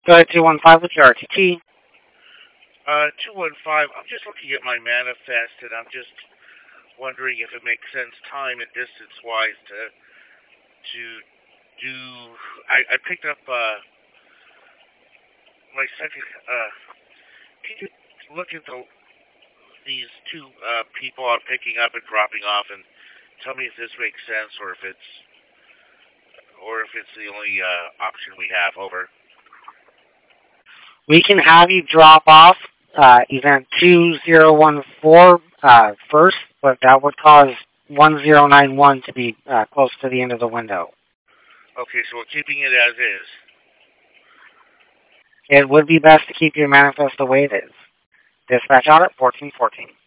Go ahead, 215 with your RTT. 215, I'm just looking at my manifest, and I'm just wondering if it makes sense time and distance-wise to do... I picked up my second... Can you look at these two people I'm picking up and dropping off and tell me if this makes sense or if it's the only option we have? Over. We can have you drop off event 2014 first, but that would cause 1091 to be close to the end of the window. Okay, so we're keeping it as is. It would be best to keep your manifest the way it is. Dispatch out at 1414.